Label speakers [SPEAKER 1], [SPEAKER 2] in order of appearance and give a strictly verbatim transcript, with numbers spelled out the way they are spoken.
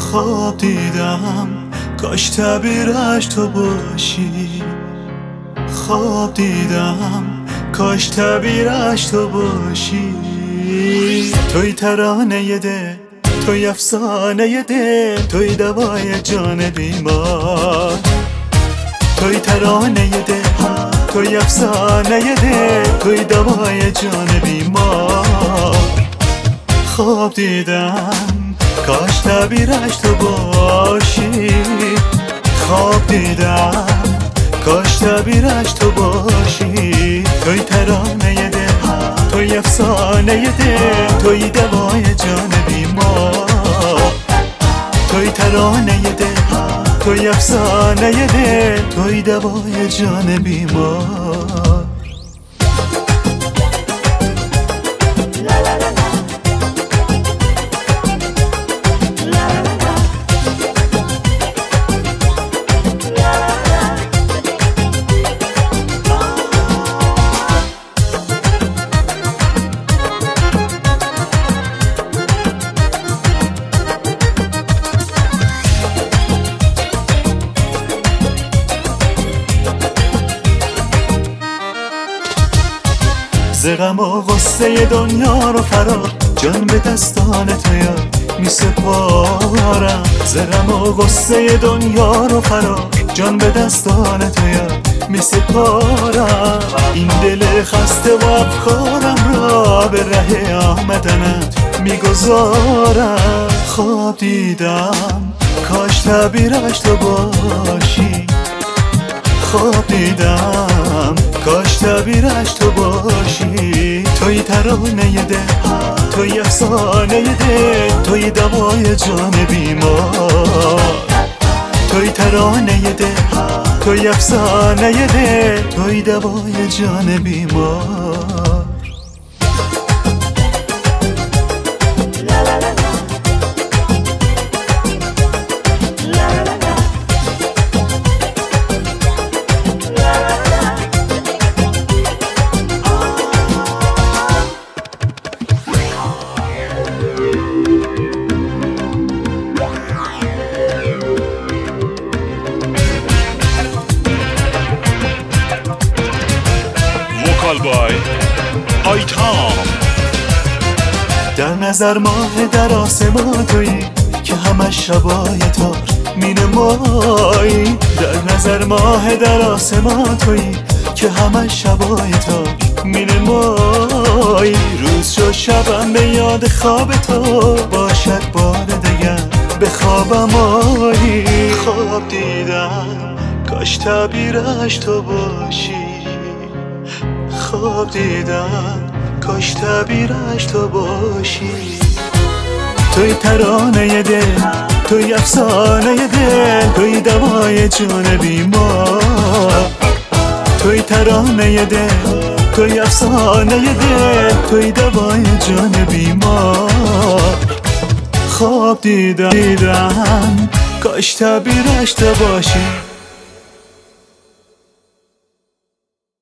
[SPEAKER 1] خواب دیدم کاش تعبیرش تو باشی. خواب دیدم کاش تعبیرش تو باشی. توی ترانه دل، توی افسانه دل، توی دوای جان بیمار. توی ترانه دل، توی افسانه دل، توی دوای جان بیمار. خواب دیدم کاش تعبیرش تو باشی. خواب دیدم کاش تعبیرش تو باشی. توی ترانه دل، توی افسانه دل، توی دوای جان بیمار. توی ترانه دل، توی افسانه دل، توی دوای جان بیمار. ز غم و غصه دنیا رو فرار، جان به دستان تو یار می سپارم. ز غم و غصه دنیا رو فرار، جان به دستان تو یار می سپارم. این دل خسته و افکارم را به ره آمدنت می گذارم. خواب دیدم کاش تعبیرش تو باشی. خواب دیدم کاش تعبیرش تو باشی. توی ترانه دل، توی افسانه دل، توی دوای جان بیمار. توی ترانه دل، توی افسانه دل، توی دوای جان بیمار.
[SPEAKER 2] بای آیتام.
[SPEAKER 1] در نظر ماه در آسمان تویی که همش شبای تار می نمایی. در نظر ماه در آسمان تویی که همش شبای تار می نمایی. روز شو شبم به یاد خواب تو باشد، بار دگر به خوابم آیی. خواب دیدم کاش تعبیرش تو باشی. خواب دیدم کاش تعبیرش تو باشی. توی ترانه دل، توی افسانه دل، توی دوای جان بیمار. توی ترانه دل، توی افسانه دل، توی دوای جان بیمار. خواب دیدم دیدم کاش تعبیرش تو باشی.